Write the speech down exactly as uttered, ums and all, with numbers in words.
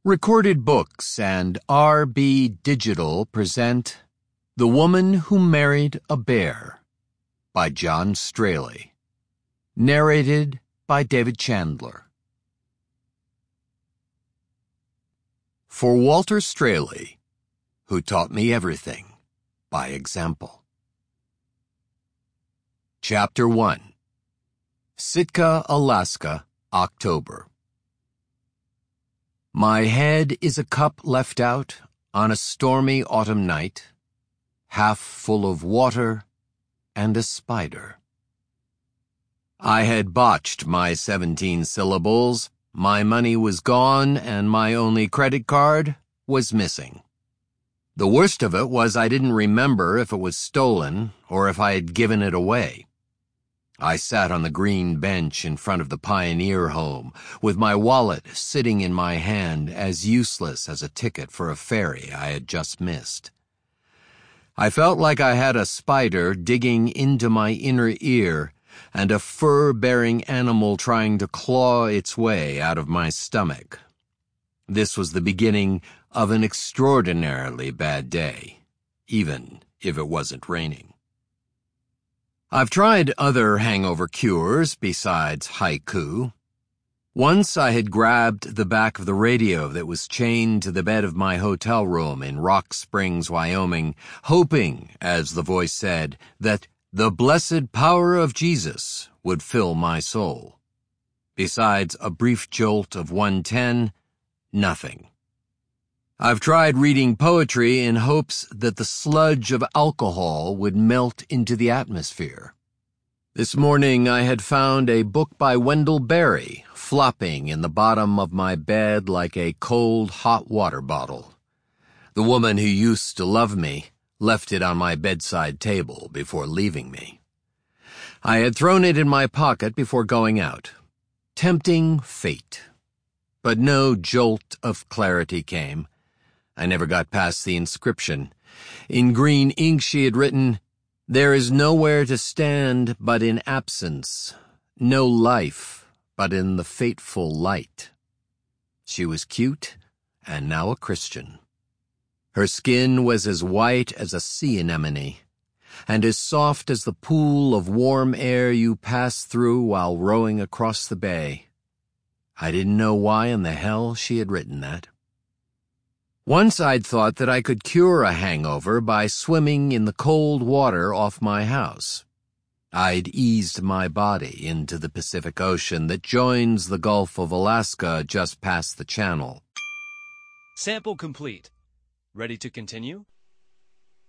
Recorded Books and R B Digital present The Woman Who Married a Bear by John Straley. Narrated by David Chandler. For Walter Straley, who taught me everything by example. Chapter one. Sitka, Alaska, October. My head is a cup left out on a stormy autumn night, half full of water and a spider. I had botched my seventeen syllables, my money was gone, and my only credit card was missing. The worst of it was I didn't remember if it was stolen or if I had given it away. I sat on the green bench in front of the Pioneer home, with my wallet sitting in my hand, as useless as a ticket for a ferry I had just missed. I felt like I had a spider digging into my inner ear and a fur-bearing animal trying to claw its way out of my stomach. This was the beginning of an extraordinarily bad day, even if it wasn't raining. I've tried other hangover cures besides haiku. Once I had grabbed the back of the radio that was chained to the bed of my hotel room in Rock Springs, Wyoming, hoping, as the voice said, that the blessed power of Jesus would fill my soul. Besides a brief jolt of one ten, nothing. I've tried reading poetry in hopes that the sludge of alcohol would melt into the atmosphere. This morning I had found a book by Wendell Berry flopping in the bottom of my bed like a cold hot water bottle. The woman who used to love me left it on my bedside table before leaving me. I had thrown it in my pocket before going out. Tempting fate. But no jolt of clarity came. I never got past the inscription. In green ink she had written, "There is nowhere to stand but in absence, no life but in the fateful light." She was cute and now a Christian. Her skin was as white as a sea anemone, and as soft as the pool of warm air you pass through while rowing across the bay. I didn't know why in the hell she had written that. Once I'd thought that I could cure a hangover by swimming in the cold water off my house. I'd eased my body into the Pacific Ocean that joins the Gulf of Alaska just past the channel. Sample complete. Ready to continue?